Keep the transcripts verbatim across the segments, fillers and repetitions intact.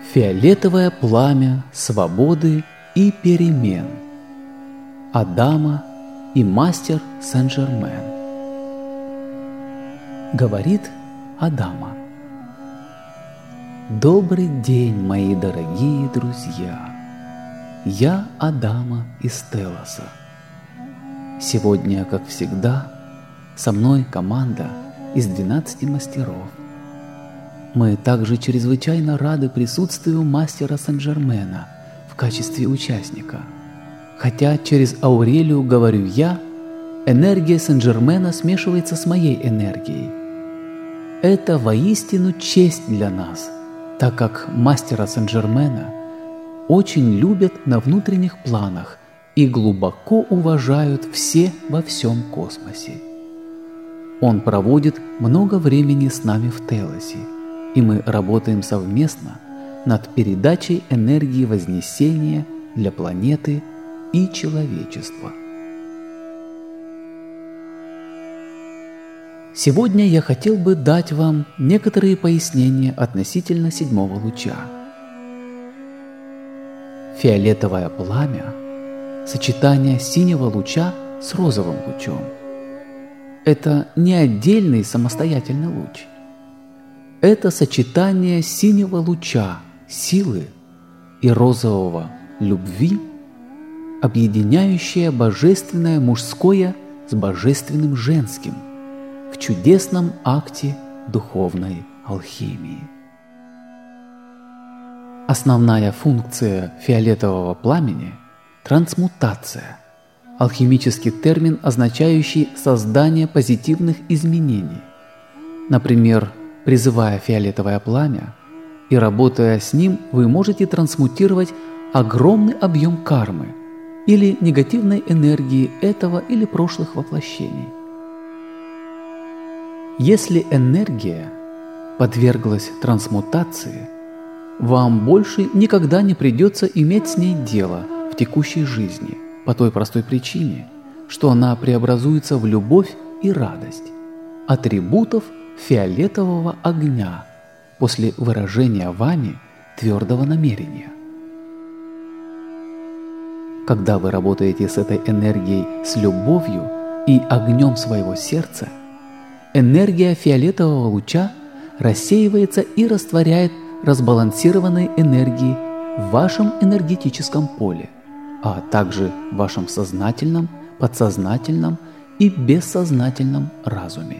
Фиолетовое пламя свободы и перемен. Адама и мастер Сен-Жермен. Говорит Адама: добрый день, мои дорогие друзья! Я Адама из Телоса. Сегодня, как всегда, со мной команда из двенадцати мастеров. Мы также чрезвычайно рады присутствию мастера Сен-Жермена в качестве участника. Хотя через Аурелию говорю я, энергия Сен-Жермена смешивается с моей энергией. Это воистину честь для нас, так как мастера Сен-Жермена очень любят на внутренних планах и глубоко уважают все во всем космосе. Он проводит много времени с нами в Телосе, и мы работаем совместно над передачей энергии Вознесения для планеты и человечества. Сегодня я хотел бы дать вам некоторые пояснения относительно седьмого луча. Фиолетовое пламя – сочетание синего луча с розовым лучом. Это не отдельный самостоятельный луч. Это сочетание синего луча силы и розового любви, объединяющее божественное мужское с божественным женским в чудесном акте духовной алхимии. Основная функция фиолетового пламени – трансмутация, алхимический термин, означающий создание позитивных изменений. Например, призывая фиолетовое пламя и работая с ним, вы можете трансмутировать огромный объем кармы или негативной энергии этого или прошлых воплощений. Если энергия подверглась трансмутации, вам больше никогда не придется иметь с ней дело в текущей жизни по той простой причине, что она преобразуется в любовь и радость, атрибутов фиолетового огня после выражения вами твердого намерения. Когда вы работаете с этой энергией с любовью и огнем своего сердца, энергия фиолетового луча рассеивается и растворяет разбалансированной энергии в вашем энергетическом поле, а также в вашем сознательном, подсознательном и бессознательном разуме.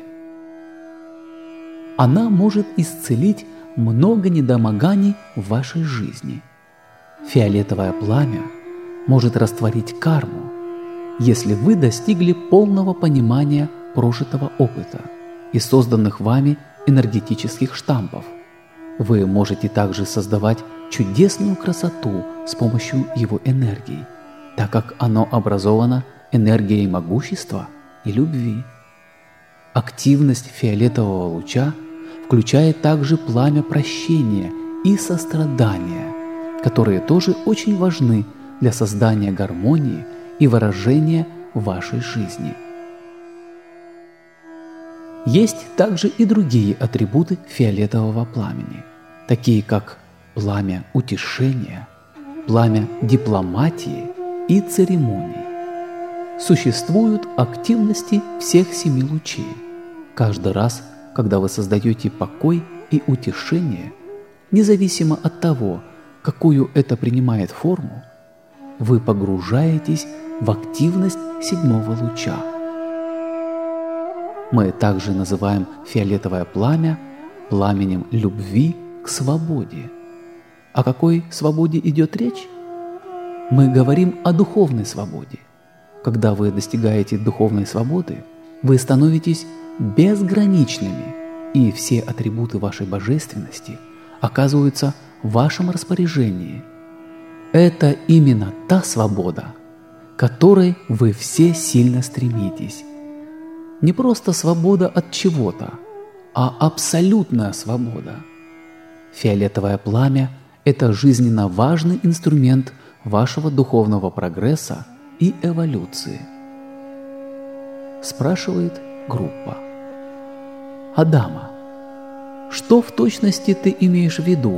Она может исцелить много недомоганий в вашей жизни. Фиолетовое пламя может растворить карму, если вы достигли полного понимания прожитого опыта и созданных вами энергетических штампов. Вы можете также создавать чудесную красоту с помощью его энергии, так как оно образовано энергией могущества и любви. Активность фиолетового луча включает также пламя прощения и сострадания, которые тоже очень важны для создания гармонии и выражения вашей жизни. Есть также и другие атрибуты фиолетового пламени, такие как пламя утешения, пламя дипломатии и церемоний. Существуют активности всех семи лучей. Каждый раз, когда вы создаете покой и утешение, независимо от того, какую это принимает форму, вы погружаетесь в активность седьмого луча. Мы также называем фиолетовое пламя пламенем любви к свободе. О какой свободе идет речь? Мы говорим о духовной свободе. Когда вы достигаете духовной свободы, вы становитесь безграничными, и все атрибуты вашей божественности оказываются в вашем распоряжении. Это именно та свобода, к которой вы все сильно стремитесь. Не просто свобода от чего-то, а абсолютная свобода. Фиолетовое пламя – это жизненно важный инструмент вашего духовного прогресса и эволюции. Спрашивает группа. Адама, что в точности ты имеешь в виду,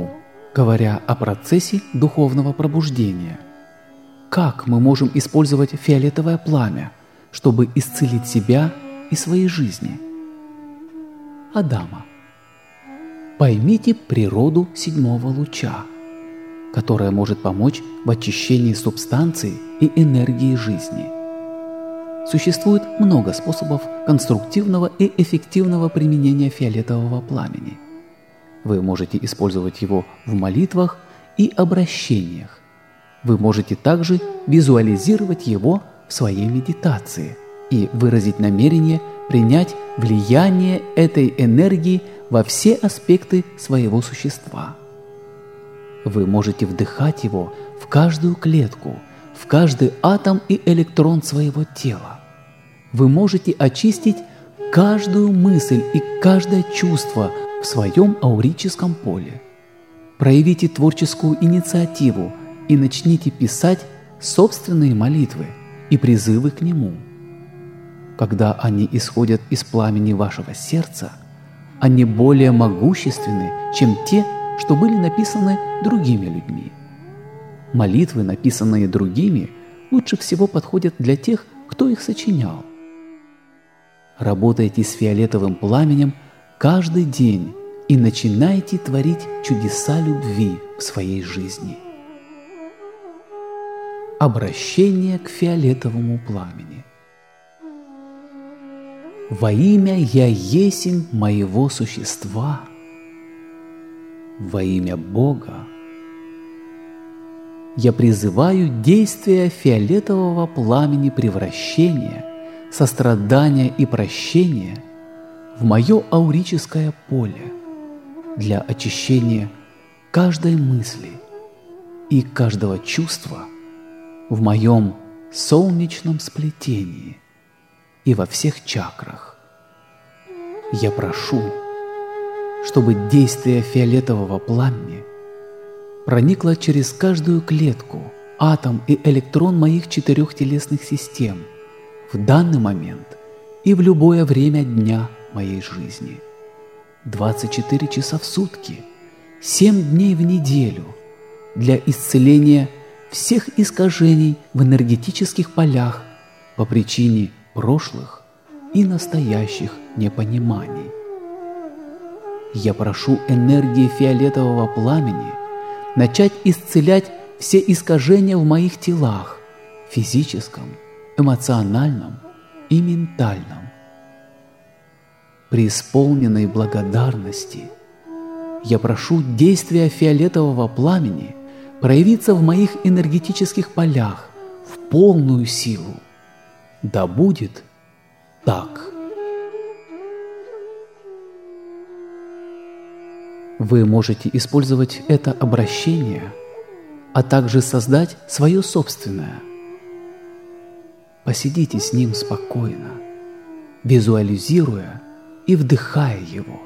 говоря о процессе духовного пробуждения. Как мы можем использовать фиолетовое пламя, чтобы исцелить себя и свои жизни? Адама. Поймите природу седьмого луча, которая может помочь в очищении субстанции и энергии жизни. Существует много способов конструктивного и эффективного применения фиолетового пламени. Вы можете использовать его в молитвах и обращениях. Вы можете также визуализировать его в своей медитации и выразить намерение принять влияние этой энергии во все аспекты своего существа. Вы можете вдыхать его в каждую клетку, в каждый атом и электрон своего тела. Вы можете очистить каждую мысль и каждое чувство в своем аурическом поле. Проявите творческую инициативу и начните писать собственные молитвы и призывы к нему. Когда они исходят из пламени вашего сердца, они более могущественны, чем те, что были написаны другими людьми. Молитвы, написанные другими, лучше всего подходят для тех, кто их сочинял. Работайте с фиолетовым пламенем каждый день и начинайте творить чудеса любви в своей жизни. Обращение к фиолетовому пламени. Во имя Я Есмь моего существа, во имя Бога, я призываю действия фиолетового пламени превращения, сострадания и прощения в мое аурическое поле для очищения каждой мысли и каждого чувства в моем солнечном сплетении и во всех чакрах. Я прошу, чтобы действие фиолетового пламени проникло через каждую клетку, атом и электрон моих четырех телесных систем в данный момент и в любое время дня моей жизни. двадцать четыре часа в сутки, семь дней в неделю для исцеления всех искажений в энергетических полях по причине прошлых и настоящих непониманий. Я прошу энергии фиолетового пламени начать исцелять все искажения в моих телах, физическом, эмоциональном и ментальном. Преисполненной благодарности я прошу действия фиолетового пламени проявиться в моих энергетических полях в полную силу. Да будет так. Вы можете использовать это обращение, а также создать свое собственное. Посидите с ним спокойно, визуализируя и вдыхая его.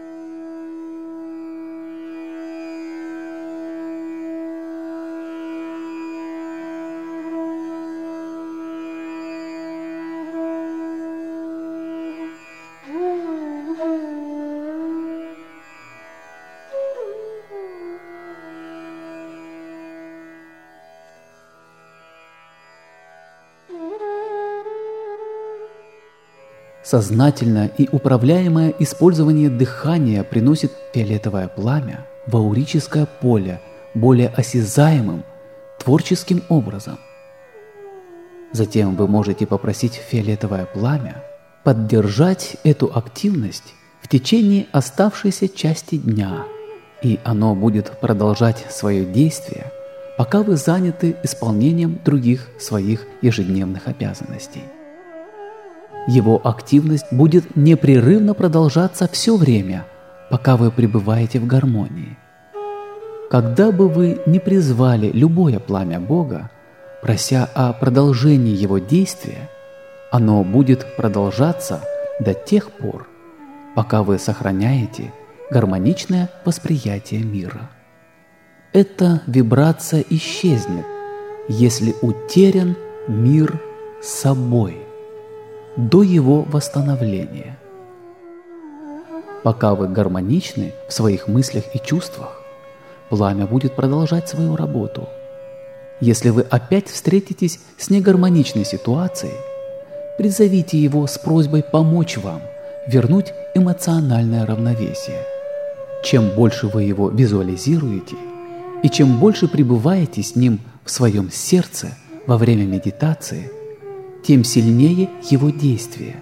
Сознательное и управляемое использование дыхания приносит фиолетовое пламя в аурическое поле более осязаемым, творческим образом. Затем вы можете попросить фиолетовое пламя поддержать эту активность в течение оставшейся части дня, и оно будет продолжать свое действие, пока вы заняты исполнением других своих ежедневных обязанностей. Его активность будет непрерывно продолжаться все время, пока вы пребываете в гармонии. Когда бы вы ни призвали любое пламя Бога, прося о продолжении его действия, оно будет продолжаться до тех пор, пока вы сохраняете гармоничное восприятие мира. Эта вибрация исчезнет, если утерян мир с собой до его восстановления. Пока вы гармоничны в своих мыслях и чувствах, пламя будет продолжать свою работу. Если вы опять встретитесь с негармоничной ситуацией, призовите его с просьбой помочь вам вернуть эмоциональное равновесие. Чем больше вы его визуализируете, и чем больше пребываете с ним в своем сердце во время медитации, тем сильнее его действие.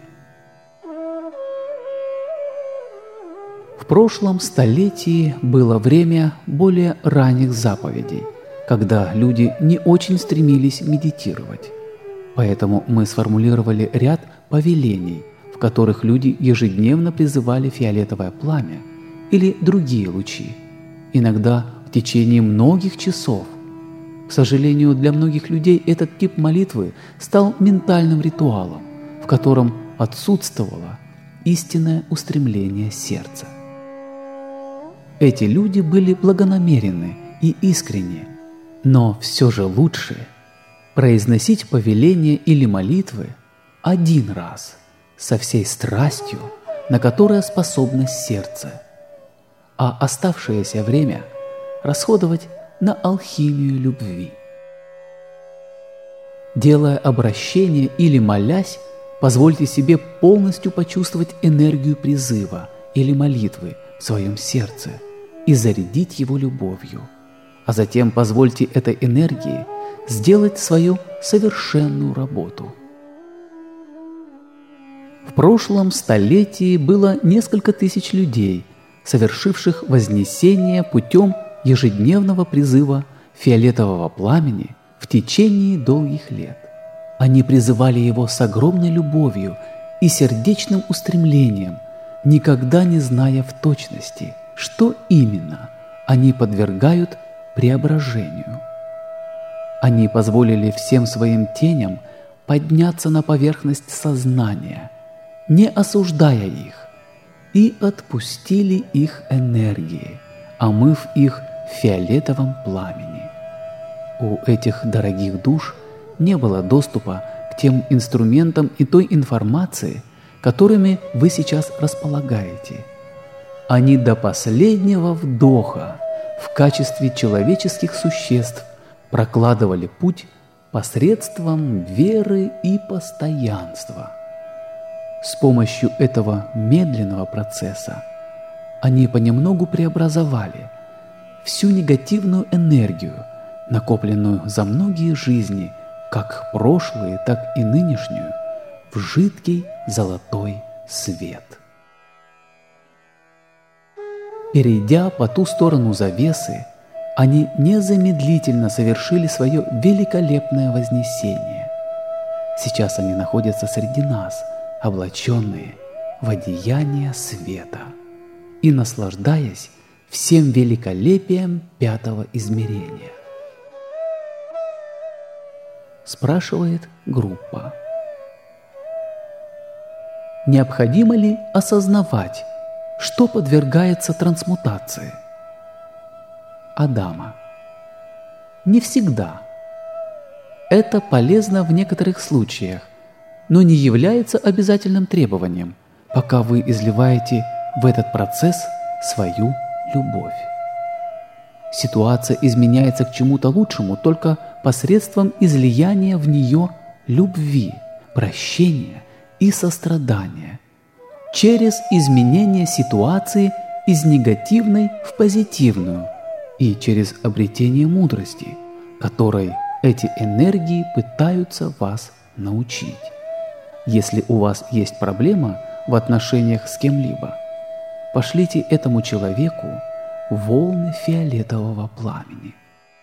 В прошлом столетии было время более ранних заповедей, когда люди не очень стремились медитировать. Поэтому мы сформулировали ряд повелений, в которых люди ежедневно призывали фиолетовое пламя или другие лучи, иногда в течение многих часов. К сожалению, для многих людей этот тип молитвы стал ментальным ритуалом, в котором отсутствовало истинное устремление сердца. Эти люди были благонамеренны и искренни, но все же лучше произносить повеления или молитвы один раз со всей страстью, на которое способно сердце, а оставшееся время расходовать на алхимию любви. Делая обращение или молясь, позвольте себе полностью почувствовать энергию призыва или молитвы в своем сердце и зарядить его любовью, а затем позвольте этой энергии сделать свою совершенную работу. В прошлом столетии было несколько тысяч людей, совершивших вознесение путем ежедневного призыва фиолетового пламени в течение долгих лет. Они призывали его с огромной любовью и сердечным устремлением, никогда не зная в точности, что именно они подвергают преображению. Они позволили всем своим теням подняться на поверхность сознания, не осуждая их, и отпустили их энергии, омыв их в фиолетовом пламени. У этих дорогих душ не было доступа к тем инструментам и той информации, которыми вы сейчас располагаете. Они до последнего вдоха в качестве человеческих существ прокладывали путь посредством веры и постоянства. С помощью этого медленного процесса они понемногу преобразовали всю негативную энергию, накопленную за многие жизни, как прошлые, так и нынешнюю, в жидкий золотой свет. Перейдя по ту сторону завесы, они незамедлительно совершили свое великолепное вознесение. Сейчас они находятся среди нас, облаченные в одеяние света и наслаждаясь всем великолепием пятого измерения. Спрашивает группа. Необходимо ли осознавать, что подвергается трансмутации? Адама. Не всегда. Это полезно в некоторых случаях, но не является обязательным требованием, пока вы изливаете в этот процесс свою любовь. Ситуация изменяется к чему-то лучшему только посредством излияния в нее любви, прощения и сострадания, через изменение ситуации из негативной в позитивную и через обретение мудрости, которой эти энергии пытаются вас научить. Если у вас есть проблема в отношениях с кем-либо, пошлите этому человеку волны фиолетового пламени.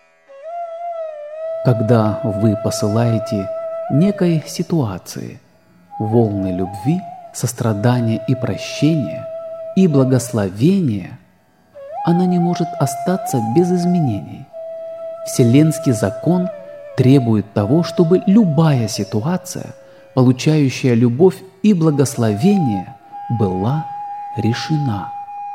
Когда вы посылаете некой ситуации волны любви, сострадания и прощения и благословения, она не может остаться без изменений. Вселенский закон требует того, чтобы любая ситуация, получающая любовь и благословение, была решена.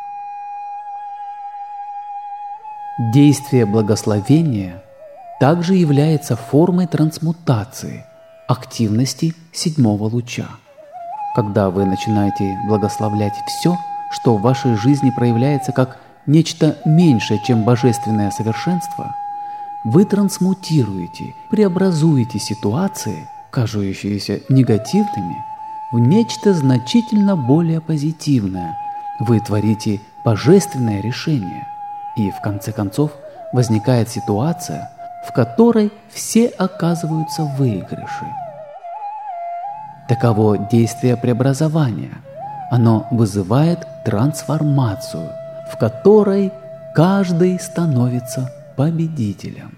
Действие благословения также является формой трансмутации, активности седьмого луча. Когда вы начинаете благословлять все, что в вашей жизни проявляется как нечто меньшее, чем божественное совершенство, вы трансмутируете, преобразуете ситуации, кажущиеся негативными, в нечто значительно более позитивное. Вы творите божественное решение, и в конце концов возникает ситуация, в которой все оказываются в выигрыше. Таково действие преобразования. Оно вызывает трансформацию, в которой каждый становится победителем.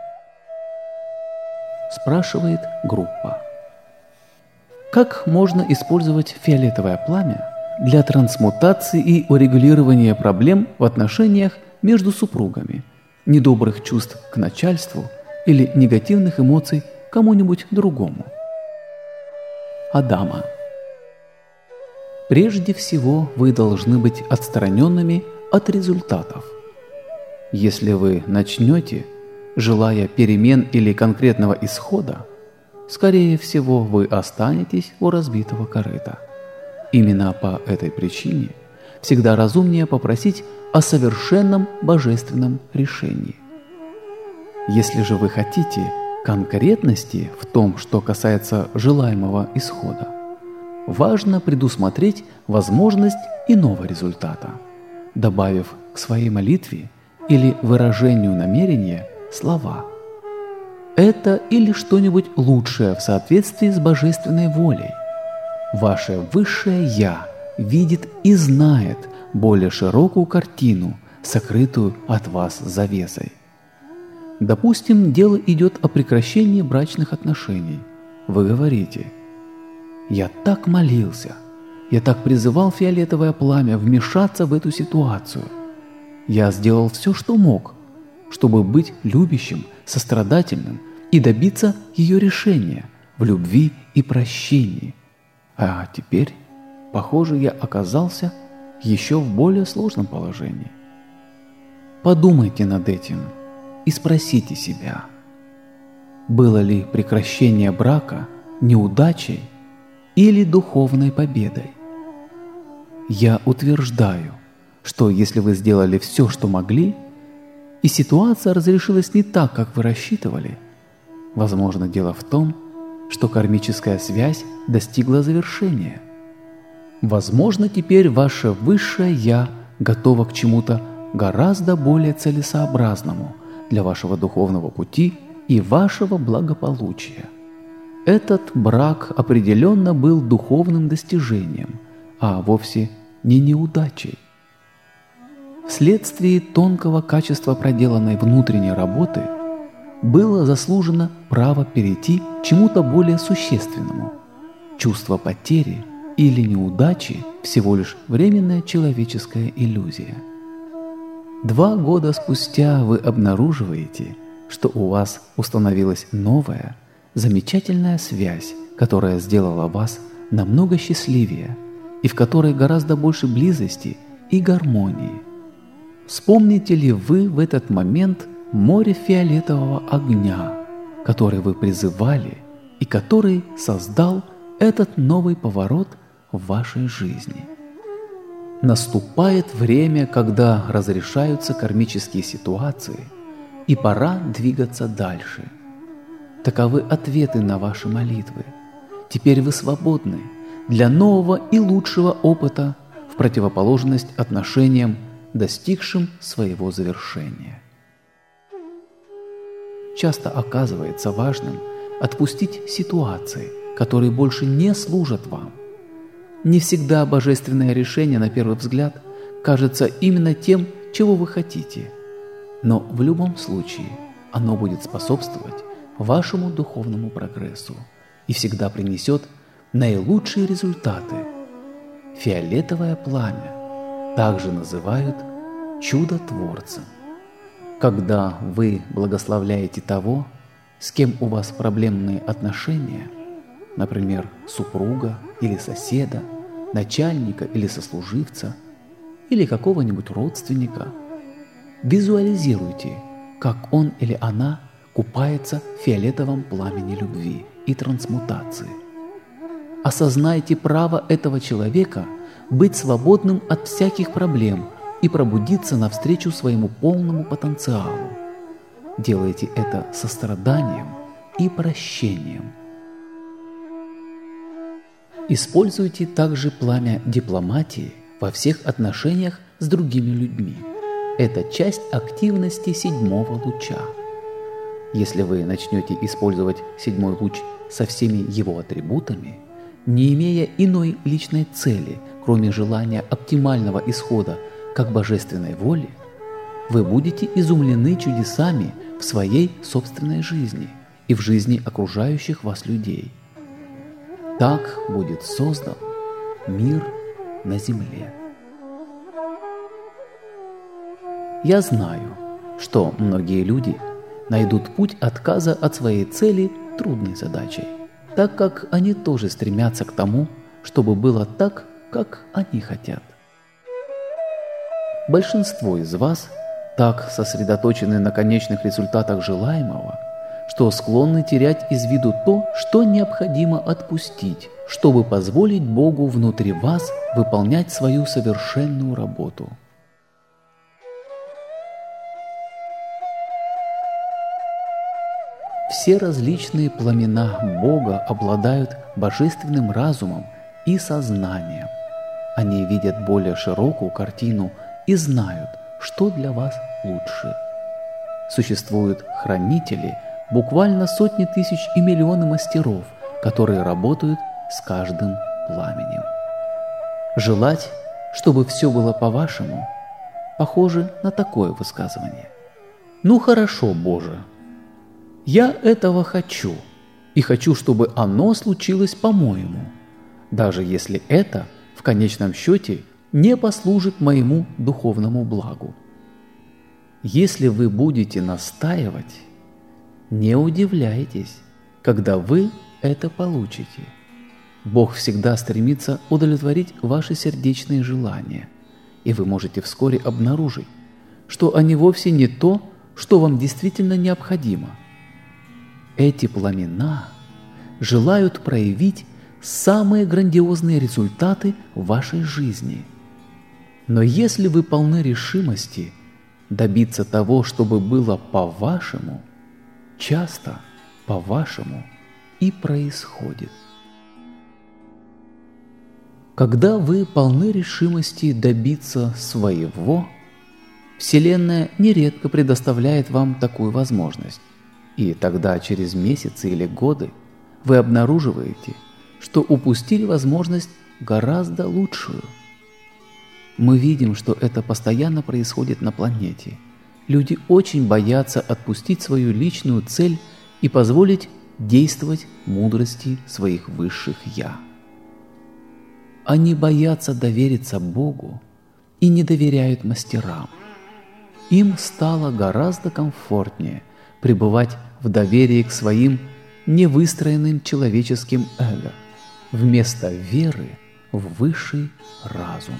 Спрашивает группа. Как можно использовать фиолетовое пламя для трансмутации и урегулирования проблем в отношениях между супругами, недобрых чувств к начальству или негативных эмоций к кому-нибудь другому? Адама. Прежде всего, вы должны быть отстраненными от результатов. Если вы начнете, желая перемен или конкретного исхода, скорее всего, вы останетесь у разбитого корыта. Именно по этой причине всегда разумнее попросить о совершенном божественном решении. Если же вы хотите конкретности в том, что касается желаемого исхода, важно предусмотреть возможность иного результата, добавив к своей молитве или выражению намерения слова. Это или что-нибудь лучшее в соответствии с божественной волей. Ваше высшее «Я» видит и знает более широкую картину, сокрытую от вас завесой. Допустим, дело идет о прекращении брачных отношений. Вы говорите: «Я так молился, я так призывал фиолетовое пламя вмешаться в эту ситуацию. Я сделал все, что мог, чтобы быть любящим, сострадательным и добиться ее решения в любви и прощении. А теперь, похоже, я оказался еще в более сложном положении». Подумайте над этим и спросите себя, было ли прекращение брака неудачей или духовной победой? Я утверждаю, что если вы сделали все, что могли, и ситуация разрешилась не так, как вы рассчитывали, возможно, дело в том, что кармическая связь достигла завершения. Возможно, теперь ваше высшее «Я» готово к чему-то гораздо более целесообразному для вашего духовного пути и вашего благополучия. Этот брак определенно был духовным достижением, а вовсе не неудачей. Вследствие тонкого качества проделанной внутренней работы было заслужено право перейти к чему-то более существенному. Чувство потери или неудачи – всего лишь временная человеческая иллюзия. Два года спустя вы обнаруживаете, что у вас установилась новая, замечательная связь, которая сделала вас намного счастливее и в которой гораздо больше близости и гармонии. Вспомните ли вы в этот момент море фиолетового огня, который вы призывали и который создал этот новый поворот в вашей жизни? Наступает время, когда разрешаются кармические ситуации, и пора двигаться дальше. Таковы ответы на ваши молитвы. Теперь вы свободны для нового и лучшего опыта в противоположность отношениям, достигшим своего завершения. Часто оказывается важным отпустить ситуации, которые больше не служат вам. Не всегда божественное решение, на первый взгляд, кажется именно тем, чего вы хотите, но в любом случае оно будет способствовать вашему духовному прогрессу и всегда принесет наилучшие результаты. Фиолетовое пламя также называют чудотворцем. Когда вы благословляете того, с кем у вас проблемные отношения, например, супруга или соседа, начальника или сослуживца, или какого-нибудь родственника, визуализируйте, как он или она купается в фиолетовом пламени любви и трансмутации. Осознайте право этого человека быть свободным от всяких проблем, и пробудиться навстречу своему полному потенциалу. Делайте это состраданием и прощением. Используйте также пламя дипломатии во всех отношениях с другими людьми. Это часть активности седьмого луча. Если вы начнете использовать седьмой луч со всеми его атрибутами, не имея иной личной цели, кроме желания оптимального исхода как божественной воли, вы будете изумлены чудесами в своей собственной жизни и в жизни окружающих вас людей. Так будет создан мир на земле. Я знаю, что многие люди найдут путь отказа от своей цели трудной задачей, так как они тоже стремятся к тому, чтобы было так, как они хотят. Большинство из вас так сосредоточены на конечных результатах желаемого, что склонны терять из виду то, что необходимо отпустить, чтобы позволить Богу внутри вас выполнять свою совершенную работу. Все различные пламена Бога обладают божественным разумом и сознанием. Они видят более широкую картину и знают, что для вас лучше. Существуют хранители, буквально сотни тысяч и миллионы мастеров, которые работают с каждым пламенем. Желать, чтобы все было по-вашему, похоже на такое высказывание. «Ну хорошо, Боже, я этого хочу, и хочу, чтобы оно случилось по-моему, даже если это, в конечном счете, не послужит моему духовному благу». Если вы будете настаивать, не удивляйтесь, когда вы это получите. Бог всегда стремится удовлетворить ваши сердечные желания, и вы можете вскоре обнаружить, что они вовсе не то, что вам действительно необходимо. Эти пламена желают проявить самые грандиозные результаты в вашей жизни. Но если вы полны решимости добиться того, чтобы было по-вашему, часто по-вашему и происходит. Когда вы полны решимости добиться своего, Вселенная нередко предоставляет вам такую возможность. И тогда через месяцы или годы вы обнаруживаете, что упустили возможность гораздо лучшую. Мы видим, что это постоянно происходит на планете. Люди очень боятся отпустить свою личную цель и позволить действовать мудрости своих высших «Я». Они боятся довериться Богу и не доверяют мастерам. Им стало гораздо комфортнее пребывать в доверии к своим невыстроенным человеческим эго, вместо веры в высший разум.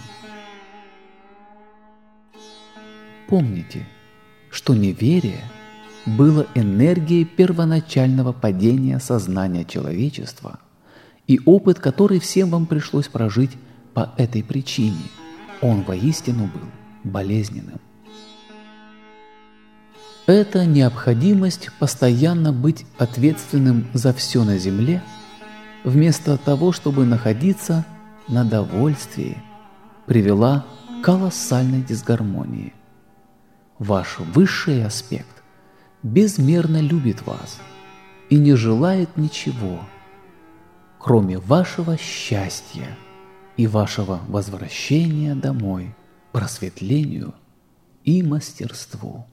Помните, что неверие было энергией первоначального падения сознания человечества, и опыт, который всем вам пришлось прожить по этой причине, он воистину был болезненным. Эта необходимость постоянно быть ответственным за все на земле, вместо того, чтобы находиться на довольствии, привела к колоссальной дисгармонии. Ваш высший аспект безмерно любит вас и не желает ничего, кроме вашего счастья и вашего возвращения домой, просветлению и мастерству.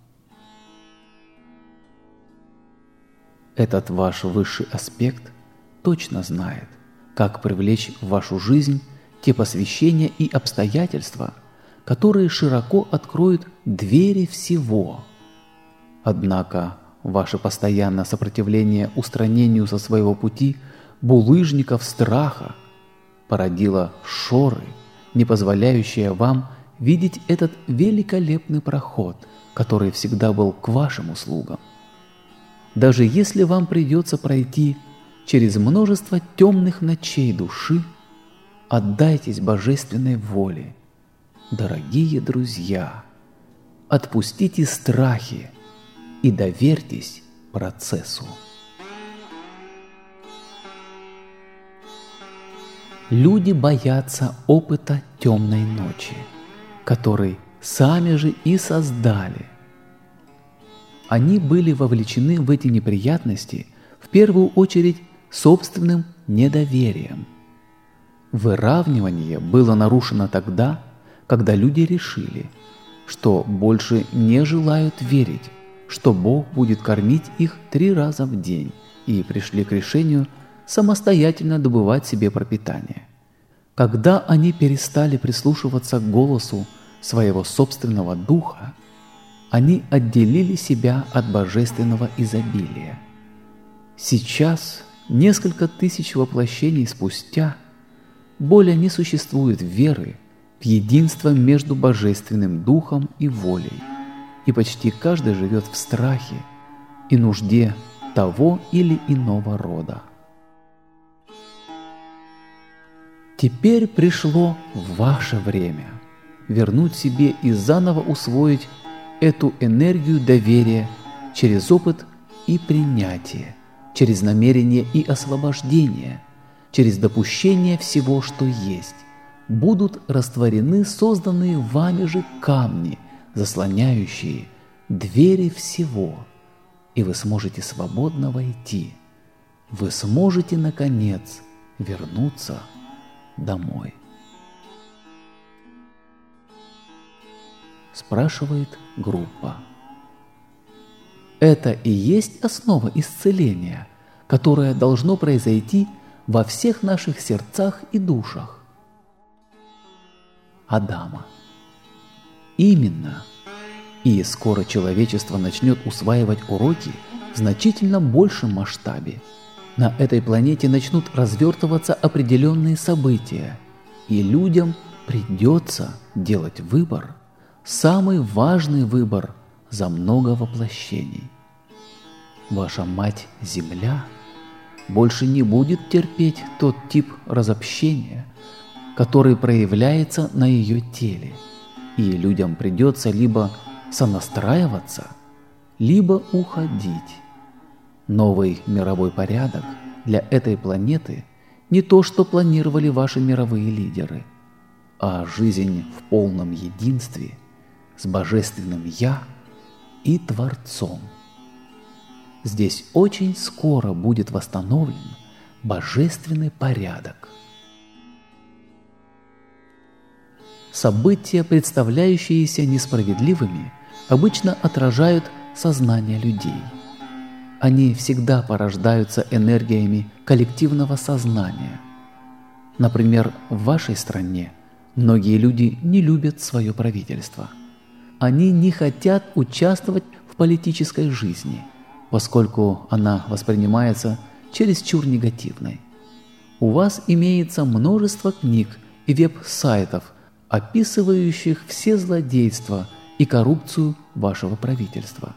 Этот ваш высший аспект точно знает, как привлечь в вашу жизнь те посвящения и обстоятельства, которые широко откроют двери всего. Однако ваше постоянное сопротивление устранению со своего пути булыжников страха породило шоры, не позволяющие вам видеть этот великолепный проход, который всегда был к вашим услугам. Даже если вам придется пройти через множество темных ночей души, отдайтесь божественной воле дорогие друзья, отпустите страхи и доверьтесь процессу. Люди боятся опыта темной ночи, который сами же и создали. Они были вовлечены в эти неприятности в первую очередь собственным недоверием. Выравнивание было нарушено тогда, когда люди решили, что больше не желают верить, что Бог будет кормить их три раза в день, и пришли к решению самостоятельно добывать себе пропитание. Когда они перестали прислушиваться к голосу своего собственного духа, они отделили себя от божественного изобилия. Сейчас, несколько тысяч воплощений спустя, более не существует веры в единство между божественным духом и волей, и почти каждый живет в страхе и нужде того или иного рода. Теперь пришло ваше время вернуть себе и заново усвоить эту энергию доверия через опыт и принятие, через намерение и освобождение, через допущение всего, что есть. Будут растворены созданные вами же камни, заслоняющие двери всего, и вы сможете свободно войти. Вы сможете, наконец, вернуться домой. Спрашивает группа. Это и есть основа исцеления, которое должно произойти во всех наших сердцах и душах. Адама. Именно. И скоро человечество начнет усваивать уроки в значительно большем масштабе. На этой планете начнут развертываться определенные события, и людям придется делать выбор, самый важный выбор за много воплощений. Ваша Мать-Земля больше не будет терпеть тот тип разобщения, который проявляется на ее теле, и людям придется либо сонастраиваться, либо уходить. Новый мировой порядок для этой планеты не то, что планировали ваши мировые лидеры, а жизнь в полном единстве с Божественным Я и Творцом. Здесь очень скоро будет восстановлен божественный порядок. События, представляющиеся несправедливыми, обычно отражают сознание людей. Они всегда порождаются энергиями коллективного сознания. Например, в вашей стране многие люди не любят свое правительство. Они не хотят участвовать в политической жизни, поскольку она воспринимается чересчур негативной. У вас имеется множество книг и веб-сайтов, описывающих все злодейства и коррупцию вашего правительства.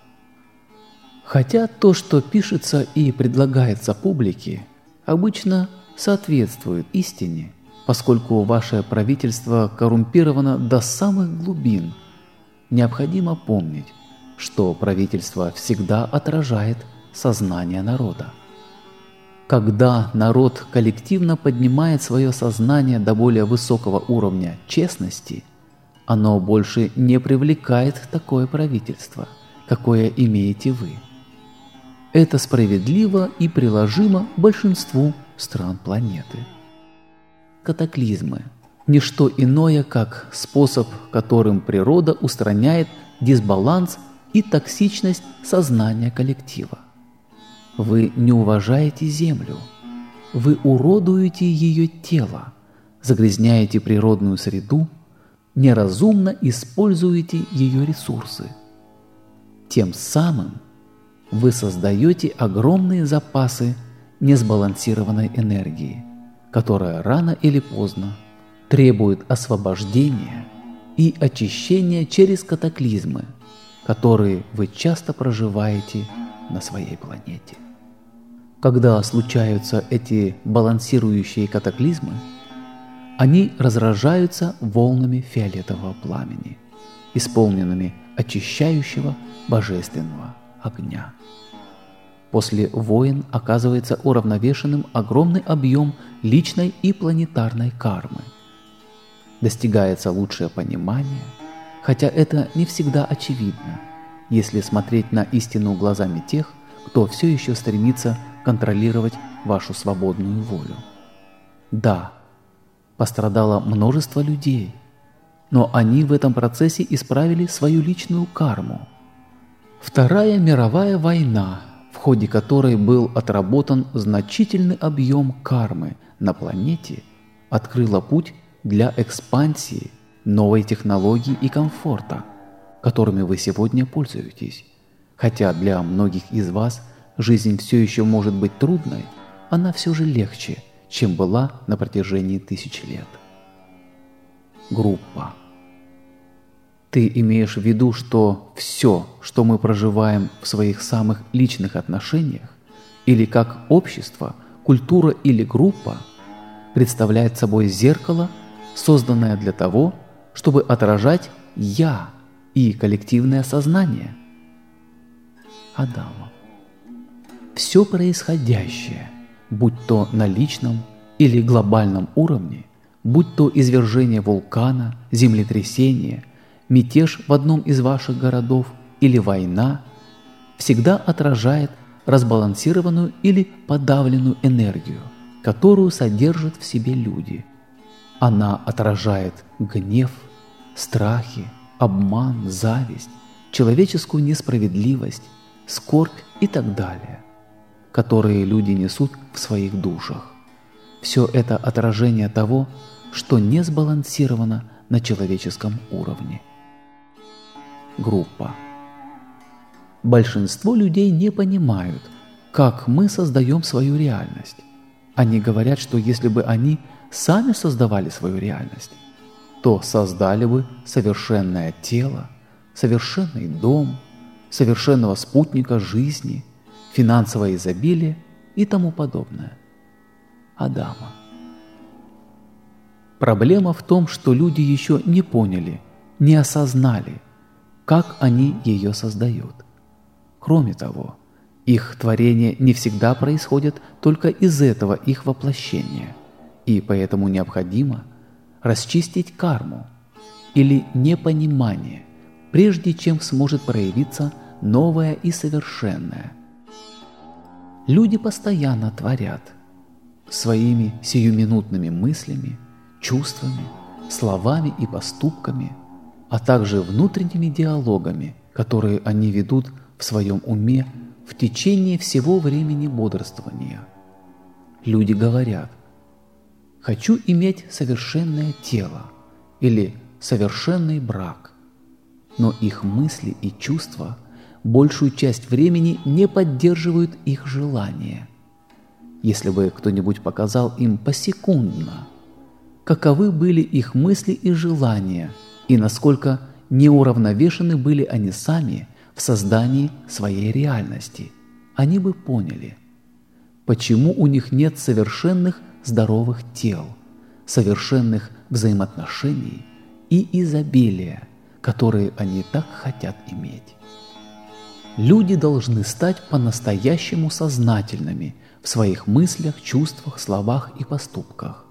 Хотя то, что пишется и предлагается публике, обычно соответствует истине, поскольку ваше правительство коррумпировано до самых глубин, необходимо помнить, что правительство всегда отражает сознание народа. Когда народ коллективно поднимает свое сознание до более высокого уровня честности, оно больше не привлекает такое правительство, какое имеете вы. Это справедливо и приложимо большинству стран планеты. Катаклизмы – не что иное, как способ, которым природа устраняет дисбаланс и токсичность сознания коллектива. Вы не уважаете Землю, вы уродуете ее тело, загрязняете природную среду, неразумно используете ее ресурсы. Тем самым вы создаете огромные запасы несбалансированной энергии, которая рано или поздно требует освобождения и очищения через катаклизмы, которые вы часто проживаете на своей планете. Когда случаются эти балансирующие катаклизмы, Они разражаются волнами фиолетового пламени, исполненными очищающего божественного огня. После войн оказывается уравновешенным огромный объем личной и планетарной кармы. Достигается лучшее понимание, хотя это не всегда очевидно, если смотреть на истину глазами тех, кто все еще стремится контролировать вашу свободную волю. Да, пострадало множество людей, но они в этом процессе исправили свою личную карму. Вторая мировая война, в ходе которой был отработан значительный объем кармы на планете, открыла путь для экспансии новой технологии и комфорта, которыми вы сегодня пользуетесь. Хотя для многих из вас жизнь все еще может быть трудной, она все же легче, чем была на протяжении тысяч лет. Группа. Ты имеешь в виду, что все, что мы проживаем в своих самых личных отношениях, или как общество, культура или группа, представляет собой зеркало, созданное для того, чтобы отражать «я» и коллективное сознание? Адама. Все происходящее, будь то на личном или глобальном уровне, будь то извержение вулкана, землетрясение, мятеж в одном из ваших городов или война, всегда отражает разбалансированную или подавленную энергию, которую содержат в себе люди. Она отражает гнев, страхи, обман, зависть, человеческую несправедливость, скорбь и так далее, которые люди несут в своих душах. Все это отражение того, что не сбалансировано на человеческом уровне. Группа. Большинство людей не понимают, как мы создаем свою реальность. Они говорят, что если бы они сами создавали свою реальность, то создали бы совершенное тело, совершенный дом, совершенного спутника жизни, финансовое изобилие и тому подобное. Адама. Проблема в том, что люди еще не поняли, не осознали, как они ее создают. Кроме того, их творения не всегда происходят только из этого их воплощения, и поэтому необходимо расчистить карму или непонимание, прежде чем сможет проявиться новое и совершенное. Люди постоянно творят своими сиюминутными мыслями, чувствами, словами и поступками, а также внутренними диалогами, которые они ведут в своем уме в течение всего времени бодрствования. Люди говорят: «Хочу иметь совершенное тело» или «совершенный брак», но их мысли и чувства большую часть времени не поддерживают их желания. Если бы кто-нибудь показал им посекундно, каковы были их мысли и желания, и насколько неуравновешены были они сами в создании своей реальности, они бы поняли, почему у них нет совершенных здоровых тел, совершенных взаимоотношений и изобилия, которые они так хотят иметь. Люди должны стать по-настоящему сознательными в своих мыслях, чувствах, словах и поступках.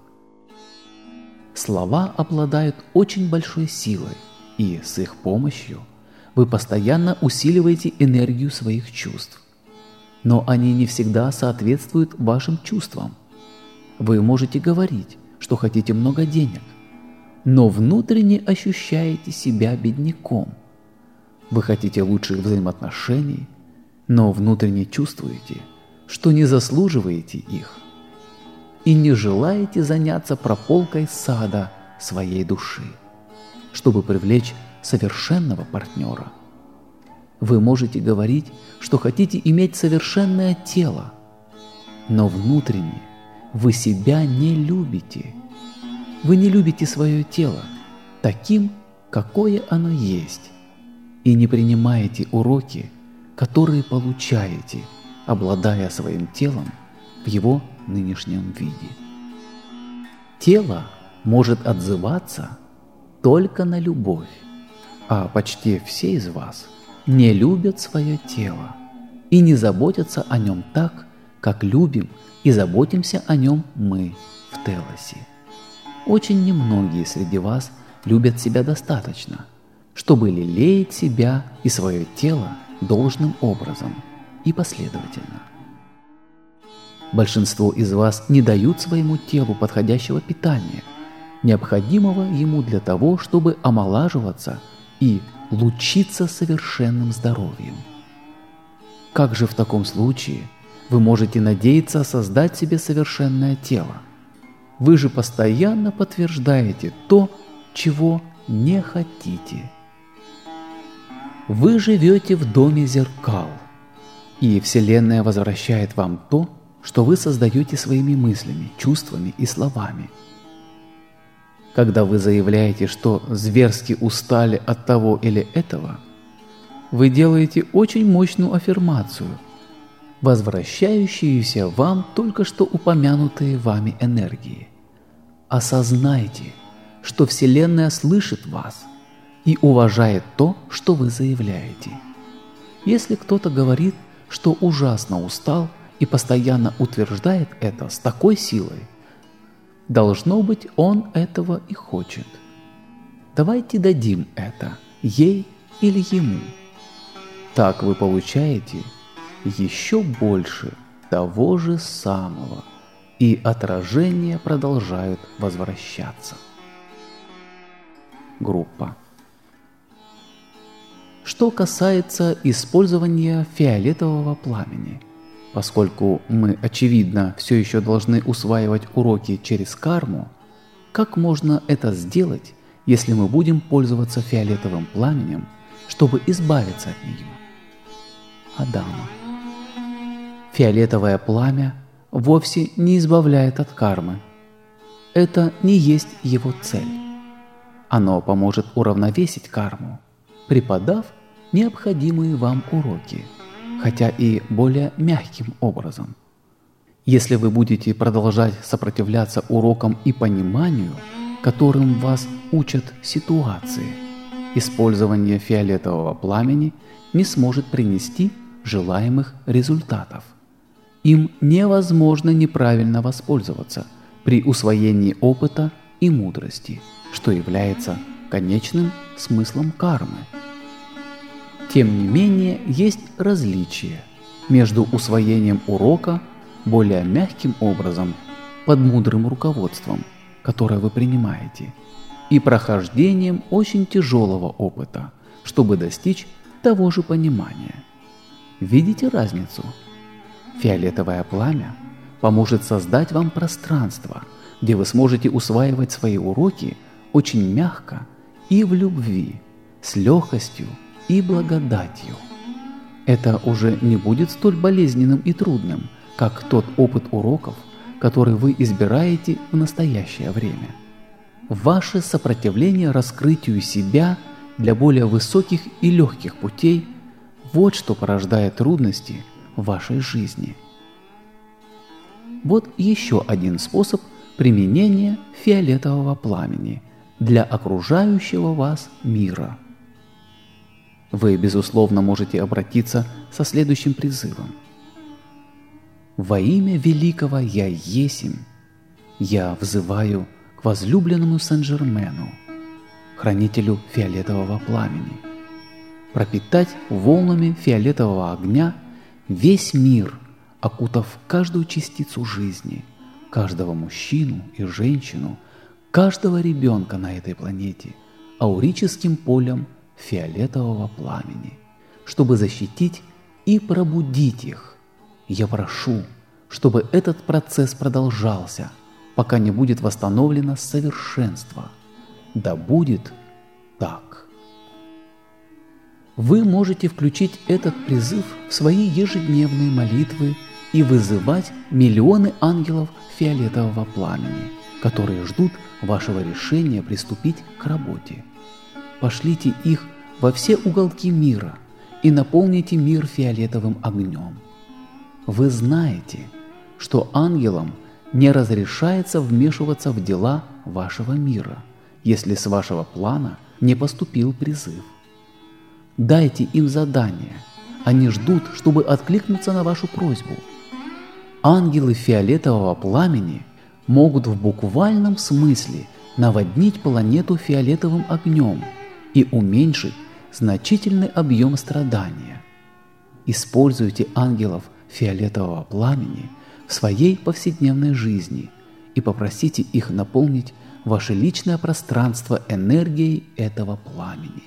Слова обладают очень большой силой, и с их помощью вы постоянно усиливаете энергию своих чувств. Но они не всегда соответствуют вашим чувствам. Вы можете говорить, что хотите много денег, но внутренне ощущаете себя бедняком. Вы хотите лучших взаимоотношений, но внутренне чувствуете, что не заслуживаете их, и не желаете заняться прополкой сада своей души, чтобы привлечь совершенного партнера. Вы можете говорить, что хотите иметь совершенное тело, но внутренне вы себя не любите. Вы не любите свое тело таким, какое оно есть, и не принимаете уроки, которые получаете, обладая своим телом в его нынешнем виде. Тело может отзываться только на любовь, а почти все из вас не любят свое тело и не заботятся о нем так, как любим и заботимся о нем мы в Телосе. Очень немногие среди вас любят себя достаточно, чтобы лелеять себя и свое тело должным образом и последовательно. Большинство из вас не дают своему телу подходящего питания, необходимого ему для того, чтобы омолаживаться и лучиться совершенным здоровьем. Как же в таком случае вы можете надеяться создать себе совершенное тело? Вы же постоянно подтверждаете то, чего не хотите. Вы живете в доме зеркал, и Вселенная возвращает вам то, что вы создаете своими мыслями, чувствами и словами. Когда вы заявляете, что зверски устали от того или этого, вы делаете очень мощную аффирмацию, возвращающуюся вам только что упомянутые вами энергии. Осознайте, что Вселенная слышит вас и уважает то, что вы заявляете. Если кто-то говорит, что ужасно устал и постоянно утверждает это с такой силой, должно быть, он этого и хочет. Давайте дадим это ей или ему. Так вы получаете еще больше того же самого, и отражения продолжают возвращаться. Группа. Что касается использования фиолетового пламени, поскольку мы, очевидно, все еще должны усваивать уроки через карму, как можно это сделать, если мы будем пользоваться фиолетовым пламенем, чтобы избавиться от нее? Адама. Фиолетовое пламя вовсе не избавляет от кармы. Это не есть его цель. Оно поможет уравновесить карму, преподав необходимые вам уроки, хотя и более мягким образом. Если вы будете продолжать сопротивляться урокам и пониманию, которым вас учат ситуации, использование фиолетового пламени не сможет принести желаемых результатов. Им невозможно неправильно воспользоваться при усвоении опыта и мудрости, что является конечным смыслом кармы. Тем не менее, есть различие между усвоением урока более мягким образом под мудрым руководством, которое вы принимаете, и прохождением очень тяжелого опыта, чтобы достичь того же понимания. Видите разницу? Фиолетовое пламя поможет создать вам пространство, где вы сможете усваивать свои уроки очень мягко и в любви, с легкостью и благодатью. Это уже не будет столь болезненным и трудным, как тот опыт уроков, который вы избираете в настоящее время. Ваше сопротивление раскрытию себя для более высоких и легких путей – вот что порождает трудности в вашей жизни. Вот еще один способ применения фиолетового пламени для окружающего вас мира. Вы, безусловно, можете обратиться со следующим призывом. «Во имя великого Я Есмь я взываю к возлюбленному Сен-Жермену, хранителю фиолетового пламени, пропитать волнами фиолетового огня весь мир, окутав каждую частицу жизни, каждого мужчину и женщину, каждого ребенка на этой планете аурическим полем фиолетового пламени, чтобы защитить и пробудить их. Я прошу, чтобы этот процесс продолжался, пока не будет восстановлено совершенство. Да будет так». Вы можете включить этот призыв в свои ежедневные молитвы и вызывать миллионы ангелов фиолетового пламени, которые ждут вашего решения приступить к работе. Пошлите их во все уголки мира и наполните мир фиолетовым огнем. Вы знаете, что ангелам не разрешается вмешиваться в дела вашего мира, если с вашего плана не поступил призыв. Дайте им задание, они ждут, чтобы откликнуться на вашу просьбу. Ангелы фиолетового пламени могут в буквальном смысле наводнить планету фиолетовым огнем и уменьшить значительный объем страдания. Используйте ангелов фиолетового пламени в своей повседневной жизни и попросите их наполнить ваше личное пространство энергией этого пламени.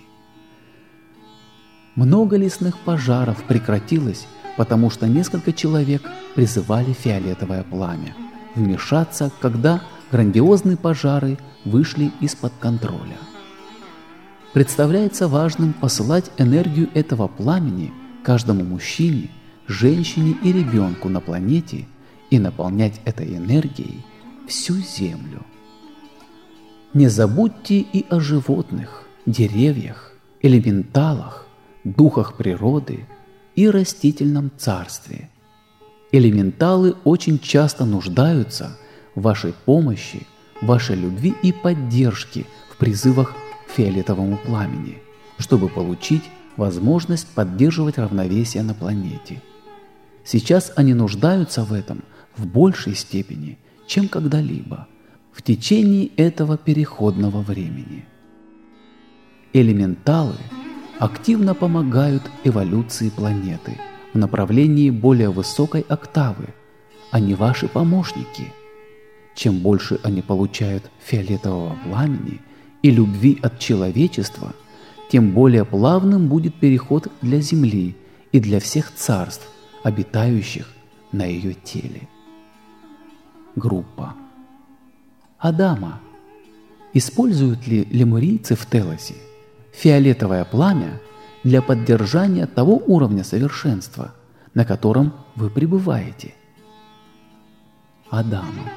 Много лесных пожаров прекратилось, потому что несколько человек призывали фиолетовое пламя вмешаться, когда грандиозные пожары вышли из-под контроля. Представляется важным посылать энергию этого пламени каждому мужчине, женщине и ребенку на планете и наполнять этой энергией всю Землю. Не забудьте и о животных, деревьях, элементалах, духах природы и растительном царстве. Элементалы очень часто нуждаются в вашей помощи, вашей любви и поддержке в призывах к фиолетовому пламени, чтобы получить возможность поддерживать равновесие на планете. Сейчас они нуждаются в этом в большей степени, чем когда-либо в течение этого переходного времени. Элементалы активно помогают эволюции планеты в направлении более высокой октавы, они ваши помощники. Чем больше они получают фиолетового пламени и любви от человечества, тем более плавным будет переход для Земли и для всех царств, обитающих на ее теле. Группа. Адама. Используют ли лемурийцы в Телосе фиолетовое пламя для поддержания того уровня совершенства, на котором вы пребываете? Адама.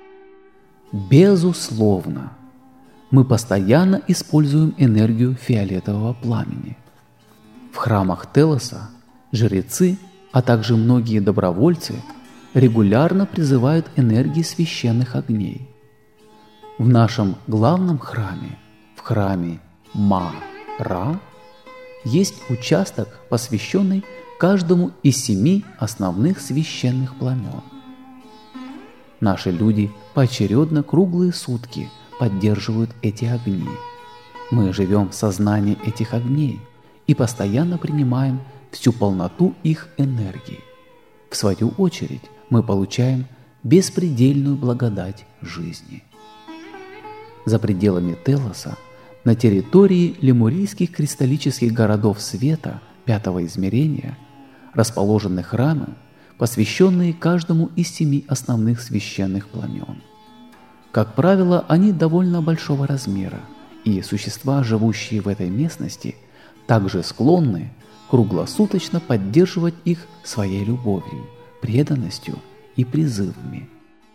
Безусловно, мы постоянно используем энергию фиолетового пламени. В храмах Телоса жрецы, а также многие добровольцы регулярно призывают энергии священных огней. В нашем главном храме, в храме Ма-Ра, есть участок, посвященный каждому из семи основных священных пламен. Наши люди поочередно круглые сутки поддерживают эти огни. Мы живем в сознании этих огней и постоянно принимаем всю полноту их энергии. В свою очередь мы получаем беспредельную благодать жизни. За пределами Телоса, на территории лемурийских кристаллических городов света пятого измерения, расположены храмы, посвященные каждому из семи основных священных пламен. Как правило, они довольно большого размера, и существа, живущие в этой местности, также склонны круглосуточно поддерживать их своей любовью, преданностью и призывами.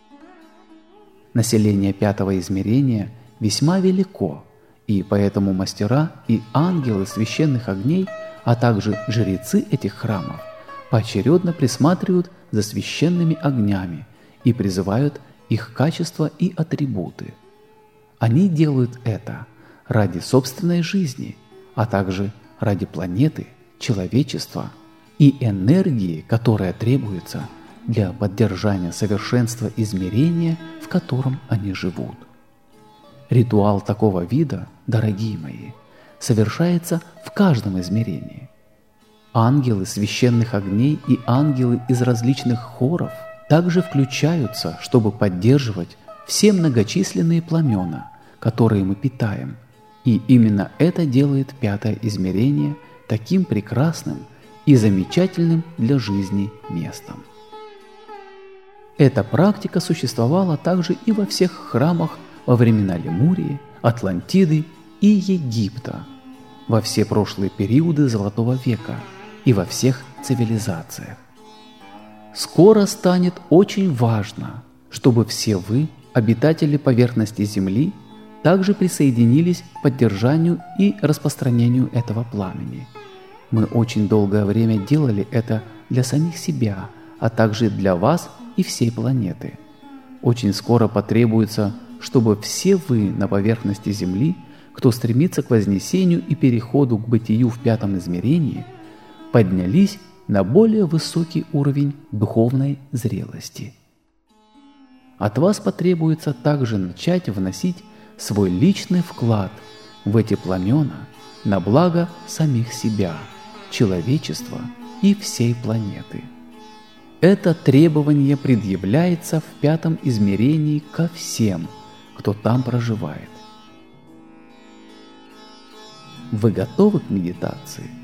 Население пятого измерения весьма велико, и поэтому мастера и ангелы священных огней, а также жрецы этих храмов поочередно присматривают за священными огнями и призывают их качества и атрибуты. Они делают это ради собственной жизни, а также ради планеты, человечества и энергии, которая требуется для поддержания совершенства измерения, в котором они живут. Ритуал такого вида, дорогие мои, совершается в каждом измерении. Ангелы священных огней и ангелы из различных хоров также включаются, чтобы поддерживать все многочисленные пламена, которые мы питаем, и именно это делает пятое измерение таким прекрасным и замечательным для жизни местом. Эта практика существовала также и во всех храмах во времена Лемурии, Атлантиды и Египта, во все прошлые периоды Золотого века и во всех цивилизациях. Скоро станет очень важно, чтобы все вы, обитатели поверхности Земли, также присоединились к поддержанию и распространению этого пламени. Мы очень долгое время делали это для самих себя, а также для вас и всей планеты. Очень скоро потребуется, чтобы все вы на поверхности Земли, кто стремится к вознесению и переходу к бытию в пятом измерении, поднялись на более высокий уровень духовной зрелости. От вас потребуется также начать вносить свой личный вклад в эти пламена на благо самих себя, человечества и всей планеты. Это требование предъявляется в пятом измерении ко всем, кто там проживает. Вы готовы к медитации?